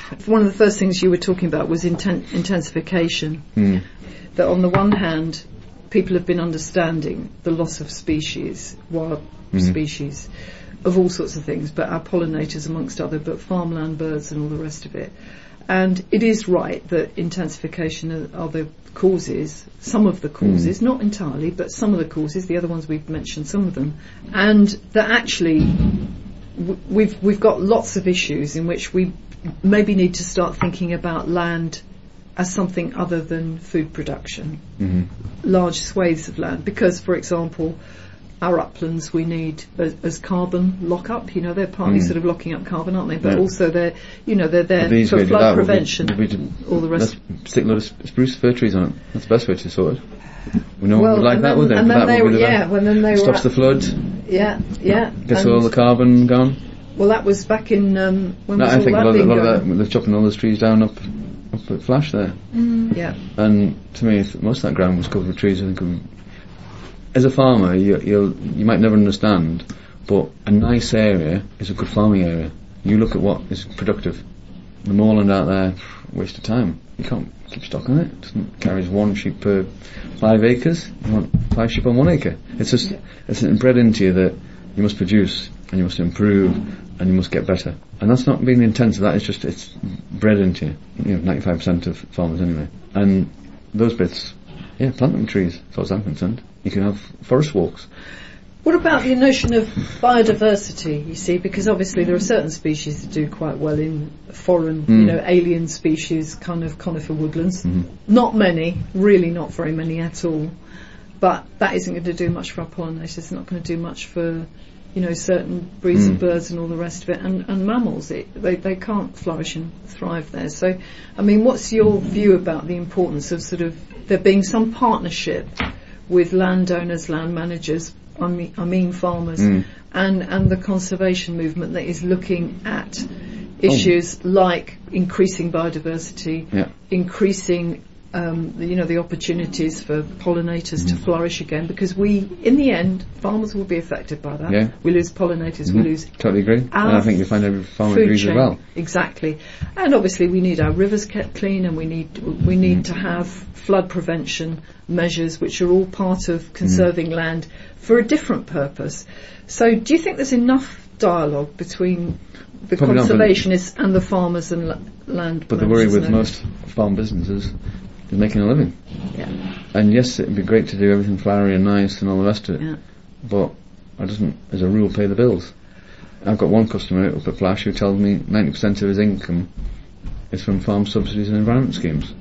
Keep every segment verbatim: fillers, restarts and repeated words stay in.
One of the first things you were talking about was inten- intensification. Mm. That on the one hand, people have been understanding the loss of species, wild mm-hmm. species, of all sorts of things, but our pollinators amongst other, but farmland birds and all the rest of it. And it is right that intensification are, are the causes, some of the causes, mm. not entirely, but some of the causes, the other ones we've mentioned, some of them, and that actually w- we've we've got lots of issues in which we maybe need to start thinking about land as something other than food production, mm-hmm. large swathes of land, because, for example, our uplands we need as, as carbon lock-up. You know, they're partly mm. sort of locking up carbon, aren't they? But yeah. also they're, you know, they're there the for flood prevention. Would be, would be all the rest. Let's stick a lot of spruce fir trees on it. That's the best way to sort it. We know well, would like that, then, would they? And then that they, would be the yeah, when then they stops were the flood. Yeah, yeah. Gets all the carbon gone. Well, that was back in um, when no, was I all think that a lot, being a lot going? of that, they're chopping all those trees down up, up at Flash there. Mm. Yeah. And to me, most of that ground was covered with trees. I think. Of, as a farmer, you you'll, you might never understand, but a nice area is a good farming area. You look at what is productive. The moorland out there, waste of time. You can't keep stock on it. It doesn't carries one sheep per five acres. You want five sheep on one acre. It's just yeah. it's bred into you that you must produce and you must improve and you must get better. And that's not being intensive. That is just it's bred into you. You know, ninety-five percent of farmers anyway. And those bits, yeah, plant them trees. As far as I'm concerned. You can have forest walks. What about the notion of biodiversity, you see, because obviously there are certain species that do quite well in foreign, mm. you know, alien species, kind of conifer woodlands. Mm-hmm. Not many, really not very many at all, but that isn't going to do much for our pollinators, it's not going to do much for, you know, certain breeds mm. of birds and all the rest of it, and, and mammals, it, they, they can't flourish and thrive there. So, I mean, what's your view about the importance of sort of there being some partnership with landowners, land managers, I mean, I mean farmers, mm. and, and the conservation movement that is looking at issues oh. like increasing biodiversity, yeah. increasing um, the, you know, the opportunities for pollinators mm. to flourish again, because we, in the end, farmers will be affected by that. Yeah. We lose pollinators, mm-hmm. we lose totally agree, and I think you find every farmer agrees chain. as well. Exactly, and obviously we need our rivers kept clean, and we need we need mm. to have flood prevention measures, which are all part of conserving mm. land for a different purpose. So, do you think there's enough dialogue between the Probably conservationists not, and the farmers and la- land? But the worry with most farm businesses is making a living. Yeah. And yes, it'd be great to do everything flowery and nice and all the rest of it. Yeah. But it doesn't, as a rule, pay the bills. I've got one customer up at Flash who tells me ninety percent of his income is from farm subsidies and environment schemes.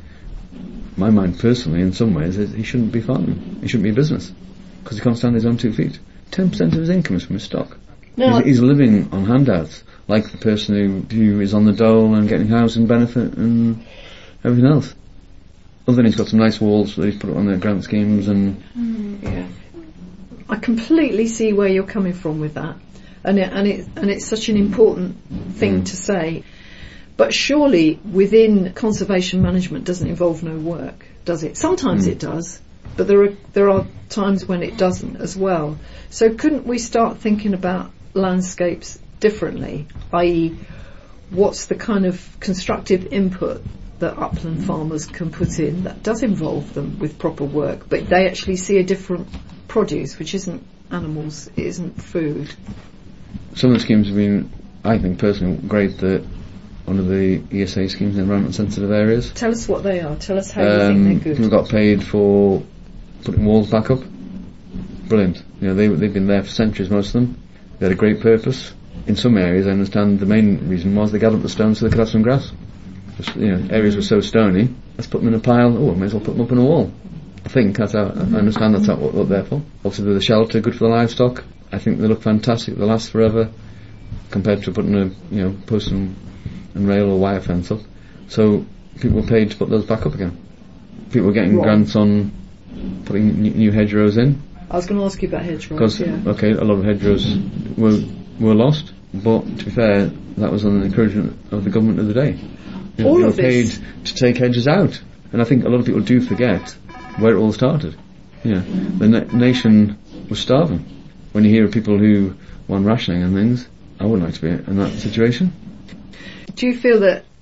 My mind, personally, in some ways, is he shouldn't be farming. He shouldn't be a business. Because he can't stand his own two feet. ten percent of his income is from his stock. No, he's, he's living on handouts, like the person who, who is on the dole and getting housing benefit and everything else. Other than he's got some nice walls that he's put on their grant schemes and... Mm, yeah. I completely see where you're coming from with that. And it, and it, and it's such an important thing mm. to say. But surely within conservation management doesn't involve no work, does it? Sometimes mm. it does. But there are there are times when it doesn't as well. So couldn't we start thinking about landscapes differently? that is, what's the kind of constructive input that upland farmers can put in that does involve them with proper work, but they actually see a different produce, which isn't animals, it isn't food. Some of the schemes have been, I think personally, great. That one of the E S A schemes in environment sensitive areas. Tell us what they are. Tell us how um, you think they're good. People got paid for putting walls back up. Brilliant. You know, they, they've been there for centuries, most of them. They had a great purpose. In some areas, I understand the main reason was they gathered up the stones so they could have some grass. Just, you know, areas were so stony, let's put them in a pile. Oh, may as well put them up on a wall. I think that's how, I understand that's how, what they're for. Also, they're the shelter, good for the livestock. I think they look fantastic, they last forever, compared to putting a, you know, post and, and rail or wire fence up. So, people were paid to put those back up again. People were getting right. grants on putting new, new hedgerows in. I was going to ask you about hedgerows. Because, yeah. okay, a lot of hedgerows were were lost, but to be fair, that was on the encouragement of the government of the day. You know, all they of were paid this. to take hedges out, and I think a lot of people do forget where it all started. Yeah, the na- nation was starving. When you hear of people who want rationing and things, I wouldn't like to be in that situation. Do you feel that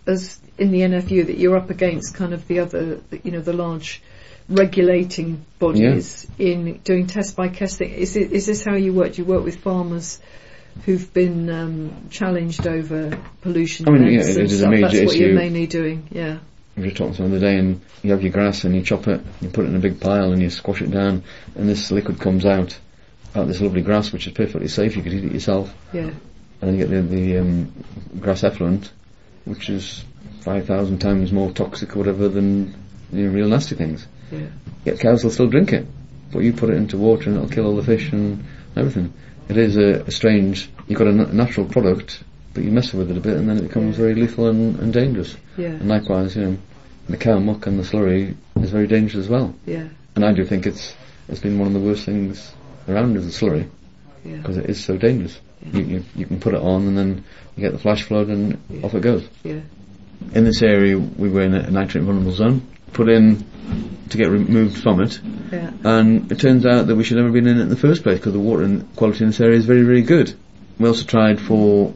as in the N F U, that you're up against kind of the other, you know, the large regulating bodies yeah. in doing test by test thing. Is it, is this how you work? Do you work with farmers who've been um, challenged over pollution? I mean, yeah, and it is stuff? a major That's what issue. you're mainly doing, yeah. We were talking the other day, and you have your grass and you chop it, you put it in a big pile and you squash it down, and this liquid comes out, out this lovely grass, which is perfectly safe. You could eat it yourself. Yeah. And then you get the, the um, grass effluent, which is five thousand times more toxic or whatever than you know, real nasty things. Yeah. Yet cows will still drink it, but you put it into water and it'll kill all the fish and everything. It is a, a strange. You've got a n- natural product, but you mess with it a bit, and then it becomes very lethal and, and dangerous. Yeah. And likewise, you know, the cow muck and the slurry is very dangerous as well. Yeah. And I do think it's it's been one of the worst things around is the slurry, because yeah. it is so dangerous. Yeah. You, you you can put it on, and then you get the flash flood, and yeah. off it goes. Yeah. In this area, we were in a nitrate vulnerable zone, put in to get removed from it, yeah. and it turns out that we should never have been in it in the first place, because the water quality in this area is very, very good. We also tried for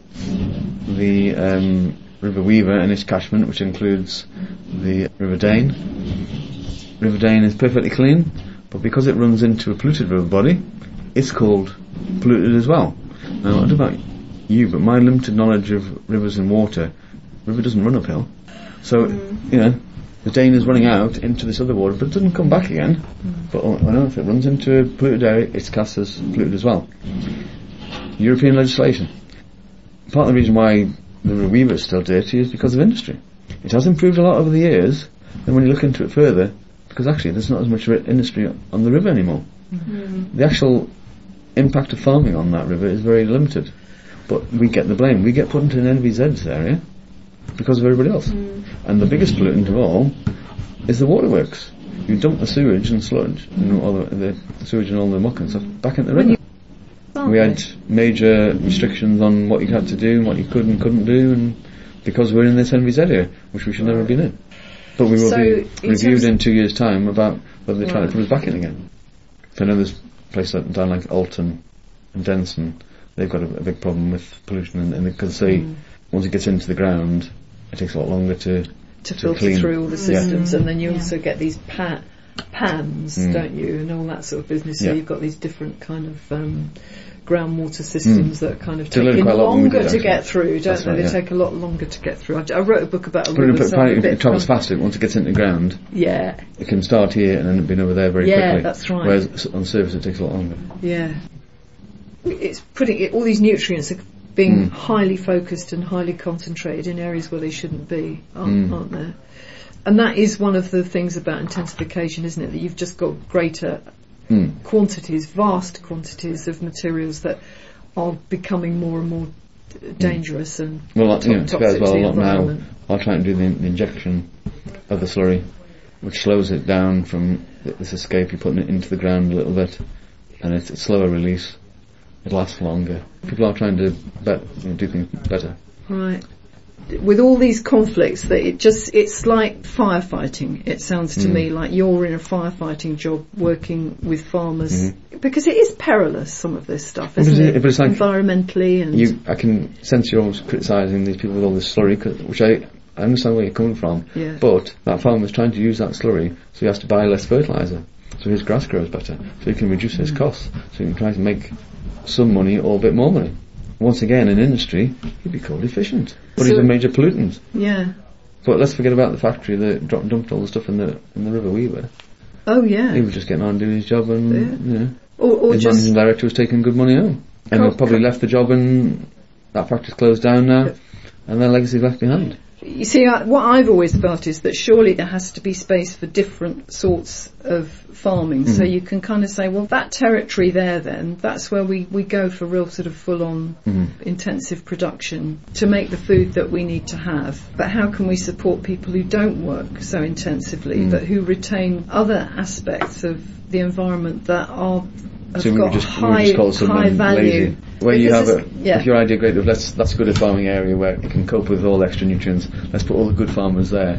the um, River Weaver and its catchment, which includes the River Dane. River Dane is perfectly clean, but because it runs into a polluted river body, it's called polluted as well. Now, I don't know about you, but my limited knowledge of rivers and water, river doesn't run uphill. So, mm. you know, the Dane is running out into this other water, but it doesn't come back again. Mm. But I know if it runs into a polluted area, it's classed as polluted as well. European legislation. Part of the reason why the River Weaver is still dirty is because of industry. It has improved a lot over the years, and when you look into it further, because actually there's not as much industry on the river anymore. Mm. The actual impact of farming on that river is very limited. But we get the blame. We get put into an N V Z's area because of everybody else. Mm. And the biggest pollutant of all is the waterworks. You dump the sewage and sludge, and all the, the sewage and all the muck and stuff back into the river. We had major restrictions on what you had to do and what you could and couldn't do, and because we're in this N V Z area, which we should never have been in. But we will so be reviewed in two years' time about whether they're trying right. to put us back in again. So I know there's places down like Alton and Denson, they've got a, a big problem with pollution, and, and because they, mm. once it gets into the ground, it takes a lot longer to to, to filter clean. through all the systems, yeah. and then you yeah. also get these pa- pans, mm. don't you, and all that sort of business. So yeah. you've got these different kind of um, groundwater systems mm. that kind of take longer to get through, don't That's they? right, they yeah. take a lot longer to get through. I, I wrote a book about a but river, so apparently a if it travels faster, once it gets into the ground, yeah, it can start here and end up being over there very yeah, quickly. Yeah, that's right. Whereas on surface it takes a lot longer. Yeah. It's putting it, all these nutrients are being mm. highly focused and highly concentrated in areas where they shouldn't be, aren't, mm. aren't there? And that is one of the things about intensification, isn't it? That you've just got greater mm. quantities, vast quantities of materials that are becoming more and more d- dangerous mm. and well, to- you know, toxic as well, to the a lot now, environment. I'll try and do the, the injection of the slurry, which slows it down from th- this escape. You're putting it into the ground a little bit, and it's a slower release. It lasts longer. People are trying to bet, you know, do things better. Right. With all these conflicts, that it just, it's like firefighting. It sounds to mm. me like you're in a firefighting job working with farmers. Mm-hmm. Because it is perilous, some of this stuff, But isn't it- it? but it's like environmentally and... You, I can sense you're always criticising these people with all this slurry, 'cause- which I, I understand where you're coming from. Yeah. But that farmer's trying to use that slurry, so he has to buy less fertiliser, so his grass grows better, so he can reduce his costs, so he can try to make some money or a bit more money. Once again, in industry, he'd be called efficient, but So- he's a major pollutant. Yeah. But let's forget about the factory that dro- dumped all the stuff in the in the River Weaver. Oh, yeah. He was just getting on doing his job, and Yeah. you know, Or, or his just... managing director was taking good money home, and Co- they probably co- left the job, and that factory's closed down now, Yeah. and their legacy's left behind. You see, I, what I've always felt is that surely there has to be space for different sorts of farming. Mm. So you can kind of say, well, that territory there then, that's where we, we go for real sort of full-on Mm. intensive production to make the food that we need to have. But how can we support people who don't work so intensively, Mm. but who retain other aspects of the environment that are have So we got would just, we would high, just call high someone value. lazy. Where you have Because a, it's- yeah. if your idea great, of let's, that's a good farming area where it can cope with all the extra nutrients, let's put all the good farmers there.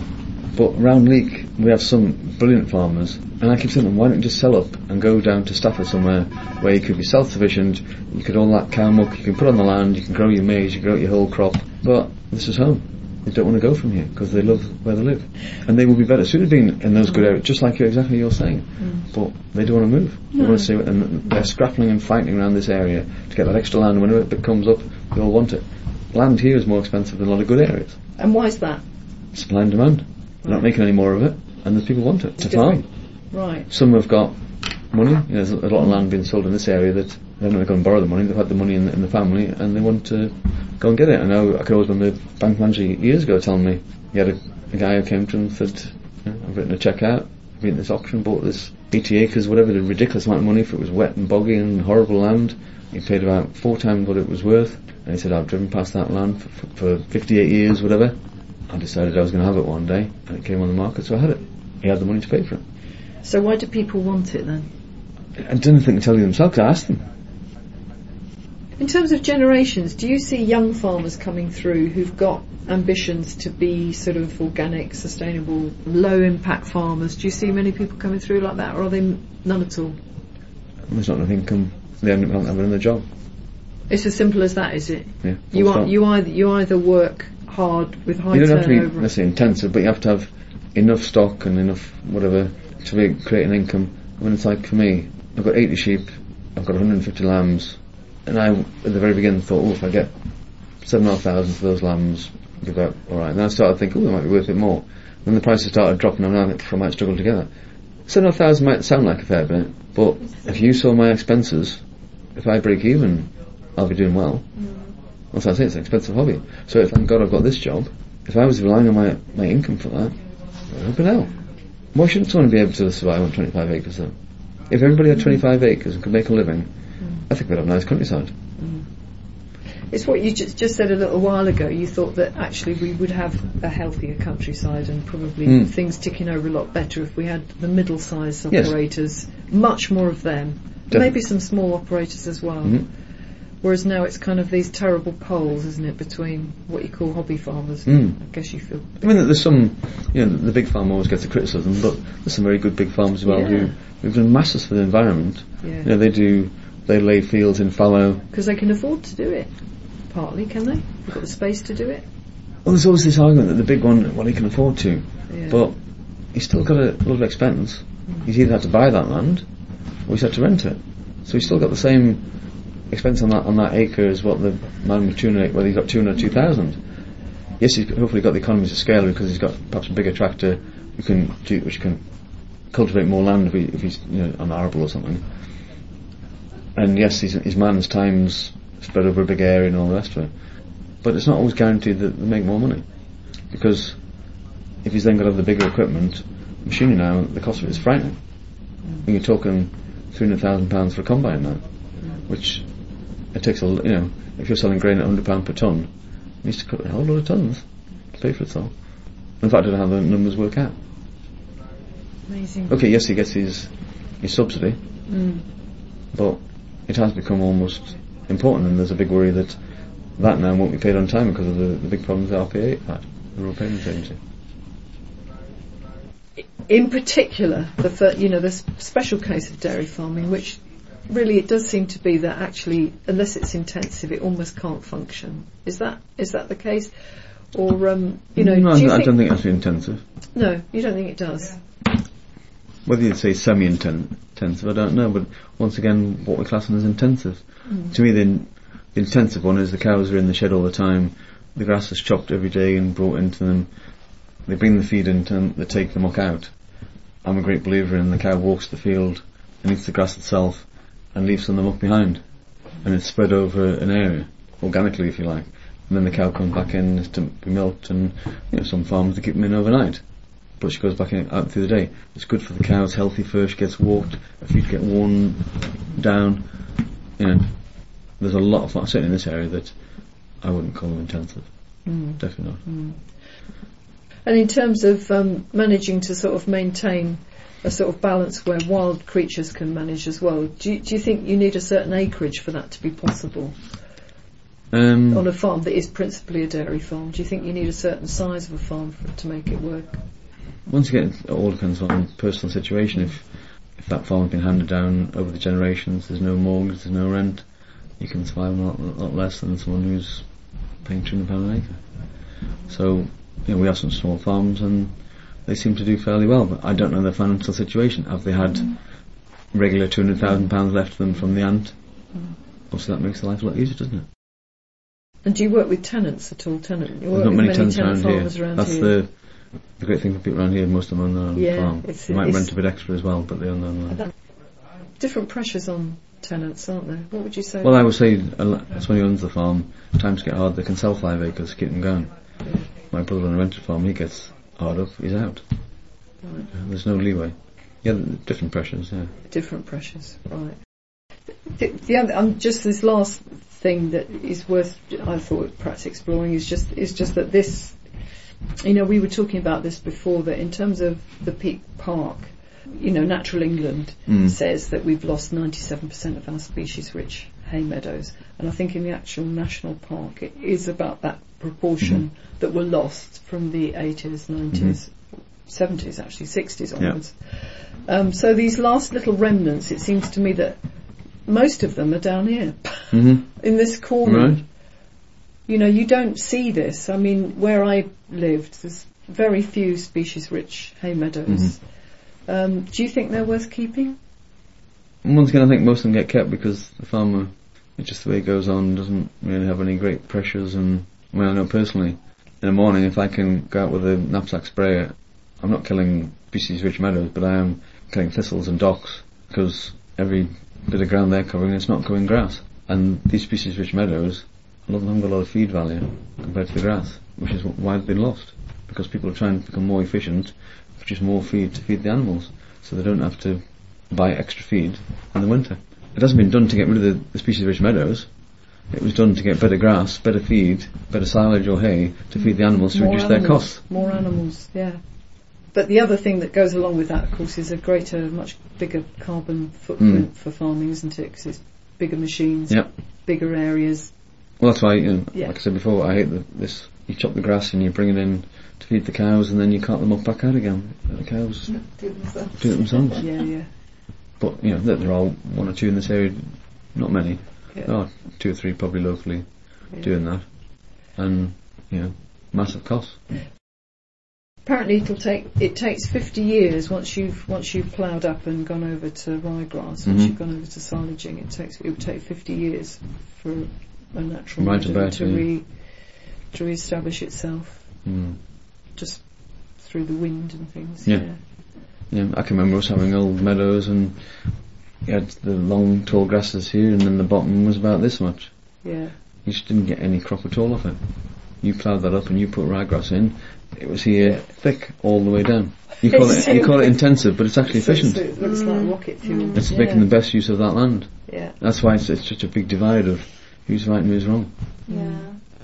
But round Leek, we have some brilliant farmers, and I keep saying to them, why don't you just sell up and go down to Stafford somewhere where you could be self-sufficient, you could all that cow muck, you can put on the land, you can grow your maize, you can grow your whole crop, but this is home. they don't want to go from here because they love where they live, and they will be better suited being in those good areas, just like you exactly you're saying. Mm. But they don't want to move. They no. want to see it, and they're scrapping and fighting around this area to get that extra land. Whenever it comes up, they all want it. Land here is more expensive than a lot of good areas. And why is that? Supply and demand. They're not making any more of it, and the people want it. It's a farm. Right. Some have got money. You know, there's a lot of land being sold in this area that they haven't gone and borrow the money. They've had the money in the, in the family, and they want to go and get it. I know I could always remember the bank manager years ago telling me he had a, a guy who came to him and said, you know, I've written a cheque out, I've written this auction, bought this eighty acres, whatever, the ridiculous amount of money for it was wet and boggy and horrible land. He paid about four times what it was worth, and he said, I've driven past that land for, for, for fifty-eight years, whatever. I decided I was going to have it one day, and it came on the market, so I had it. He had the money to pay for it. So why do people want it then? I didn't think to tell you themselves, I asked them. In terms of generations, do you see young farmers coming through who've got ambitions to be sort of organic, sustainable, low impact farmers? Do you see many people coming through like that, or are they none at all? There's not enough income. They haven't having another job. It's as simple as that, is it? Yeah. You are, you either you either work hard with high turnover. You don't turnover. have to be necessarily intensive, but you have to have enough stock and enough whatever to be, create an income. I mean, it's like for me, I've got eighty sheep, I've got one hundred fifty lambs, and I, at the very beginning, thought, oh, if I get seven and a half thousand for those lambs, I'll be about alright. And then I started thinking, oh, it might be worth it more. Then the prices started dropping, and I think I might struggle together. Seven and a half thousand might sound like a fair bit, but if you saw my expenses, if I break even, I'll be doing well. That's what I say, it's an expensive hobby. So if, thank God, I've got this job, if I was relying on my, my income for that, open hell. Why shouldn't someone be able to survive on twenty-five acres then? If everybody had twenty-five acres and could make a living, mm. I think we'd have a nice countryside. Mm. It's what you just, just said a little while ago. You thought that actually we would have a healthier countryside and probably mm. things ticking over a lot better if we had the middle-sized operators, yes. much more of them. Definitely. Maybe some small operators as well. Mm-hmm. Whereas now it's kind of these terrible poles, isn't it, between what you call hobby farmers. Mm. I guess you feel. I mean, there's some, you know, the big farm always gets the criticism, but there's some very good big farms as well yeah. who who've done masses for the environment. Yeah. You know, they do, they lay fields in fallow because they can afford to do it. Partly, can they? They've got the space to do it. Well, there's always this argument that the big one, well, he can afford to, yeah. but he's still got a lot of expense. Mm. He's either had to buy that land or he's had to rent it, so he's still got the same expense on that on that acre as what the man with two hundred, well, he's got two hundred, two thousand. Yes, he's hopefully got the economies of scale because he's got perhaps a bigger tractor who can do, which can cultivate more land if, he, if he's, you know, on arable or something. And yes, his, his man's time's spread over a big area and all the rest of it. But it's not always guaranteed that they make more money, because if he's then got to have the bigger equipment, machinery now, the cost of it is frightening. And you're talking three hundred thousand pounds for a combine now, which it takes a, you know, if you're selling grain at one hundred pounds per tonne, it needs to cut a whole lot of tonnes to pay for itself. In fact, I don't know how the numbers work out. Amazing. Okay, yes, he gets his his subsidy, mm. but it has become almost important, and there's a big worry that that now won't be paid on time because of the, the big problems the R P A had, the Rural Payments Agency. In particular, the fir- you know, the special case of dairy farming, which really, it does seem to be that actually, unless it's intensive, it almost can't function. Is that is that the case, or um, you know? No, do you I think don't think it has to be intensive. No, you don't think it does. Whether you'd say semi-intensive, I don't know. But once again, what we're classing as intensive. Mm. To me, the, the intensive one is the cows are in the shed all the time. The grass is chopped every day and brought into them. They bring the feed in and they take the muck out. I'm a great believer in the cow walks the field and eats the grass itself and leaves some of the muck behind, and it's spread over an area organically, if you like, and then the cow comes back in to be milked, and you know, some farms they keep them in overnight, but she goes back in, out through the day. It's good for the cows, healthy fur, she gets walked, her feet get worn down. You know, there's a lot of farms, certainly in this area, that I wouldn't call them intensive. Mm. Definitely not. Mm. And in terms of um, managing to sort of maintain a sort of balance where wild creatures can manage as well, do you, do you think you need a certain acreage for that to be possible? Um, on a farm that is principally a dairy farm, do you think you need a certain size of a farm for it to make it work? Once again, it all depends on personal situation. If if that farm has been handed down over the generations, there's no mortgage, there's no rent, you can survive a lot, a lot less than someone who's paying two hundred pounds an acre. So, you know, we have some small farms and they seem to do fairly well, but I don't know their financial situation. Have they had mm. regular two hundred thousand pounds left to them from the ant? Mm. Obviously that makes the life a lot easier, doesn't it? And do you work with tenants at all? Tenant? You There's not many, many tenants tenant around here. Around That's here. the the great thing for people around here. Most of them own their own yeah, farm. It's, they might it's rent a bit extra as well, but they own their own. Different pressures on tenants, aren't there? What would you say? Well, I would say that's when he owns the farm. Times get hard. They can sell five acres, keep them going. Yeah. My brother on a rented farm, he gets hard up, he's out. Right. There's no leeway. Yeah, different pressures. Yeah, different pressures. Right. The, the other, um, just this last thing that is worth, I thought, perhaps exploring is just is just that this, you know, we were talking about this before, that in terms of the Peak Park, you know, Natural England mm. says that we've lost ninety-seven percent of our species-rich hay meadows, and I think in the actual national park it is about that proportion mm-hmm. that were lost from the eighties, nineties, mm-hmm. seventies, actually sixties onwards. Yeah. Um, so these last little remnants, it seems to me that most of them are down here mm-hmm. in this corner. Right. You know, you don't see this. I mean, where I lived, there's very few species-rich hay meadows. Mm-hmm. Um, do you think they're worth keeping? Once again, I think most of them get kept because the farmer, it's just the way it goes on, doesn't really have any great pressures. And well, I know personally, in the morning, if I can go out with a knapsack sprayer, I'm not killing species-rich meadows, but I am killing thistles and docks, because every bit of ground they're covering, it's not covering grass. And these species-rich meadows, a lot of them haven't got a lot of feed value compared to the grass, which is why they've been lost, because people are trying to become more efficient, produce more feed to feed the animals, so they don't have to buy extra feed in the winter. It hasn't been done to get rid of the, the species-rich meadows. It was done to get better grass, better feed, better silage or hay to feed the animals to more reduce animals, their costs. More animals, yeah. But the other thing that goes along with that, of course, is a greater, much bigger carbon footprint mm. for farming, isn't it? Because it's bigger machines, yep. bigger areas. Well, that's why, you know, yeah. like I said before, I hate the, this. You chop the grass and you bring it in to feed the cows, and then you cart them up back out again. The cows do it themselves. Do it themselves. yeah, yeah. But, you know, there are one or two in this area, not many. Yeah. There are two or three probably locally yeah. doing that. And, you know, massive costs. Apparently it'll take, it takes fifty years once you've, once you've ploughed up and gone over to ryegrass, mm-hmm. once you've gone over to silaging, it takes, it will take fifty years for a natural right meadow to re, to re-establish itself. Mm. Just through the wind and things. Yeah. yeah. Yeah, I can remember us having old meadows and you had the long tall grasses here and then the bottom was about this much. Yeah. You just didn't get any crop at all off it. You ploughed that up and you put ryegrass in, it was here yeah. thick all the way down. You call it you call it intensive, but it's actually so, efficient. So it looks mm. like rocket fuel. It's yeah. making the best use of that land. Yeah. That's why it's, it's such a big divide of who's right and who's wrong. Yeah.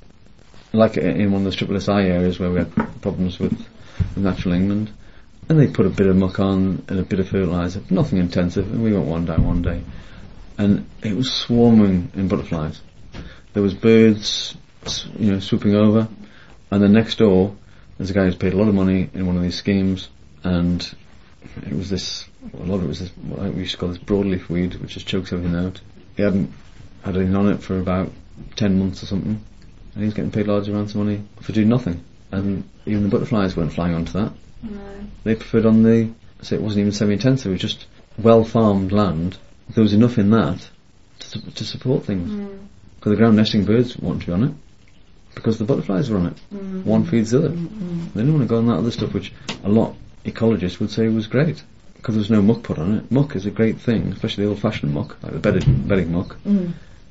Like in one of those triple S I areas where we had problems with, with Natural England, and they put a bit of muck on and a bit of fertiliser, nothing intensive, and we went one day one day, and it was swarming in butterflies. There was birds, you know, swooping over, and then next door there's a guy who's paid a lot of money in one of these schemes, and it was this, a lot of it was this, what we used to call this broadleaf weed, which just chokes everything out. He hadn't had anything on it for about ten months or something, and he was getting paid large amounts of money for doing nothing. And even the butterflies weren't flying onto that. No. They preferred on the, so it wasn't even semi-intensive, it was just well-farmed land. There was enough in that to, to support things. Because mm. the ground nesting birds wanted to be on it, because the butterflies were on it. Mm. One feeds the other. Mm-hmm. They didn't want to go on that other stuff, which a lot ecologists would say was great, because there's no muck put on it. Muck is a great thing, especially the old-fashioned muck, like the bedded, bedding muck. Mm.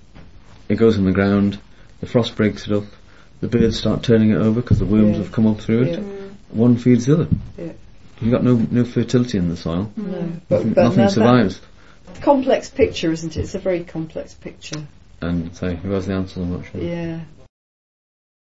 It goes in the ground, the frost breaks it up, the birds start turning it over because the worms yeah. have come up through it. Yeah. One feeds the other. Yeah. You've got no no fertility in the soil. No. Nothing, But, but nothing survives. Complex picture, isn't it? It's a very complex picture. And so, who has the answers? I'm not sure. Yeah.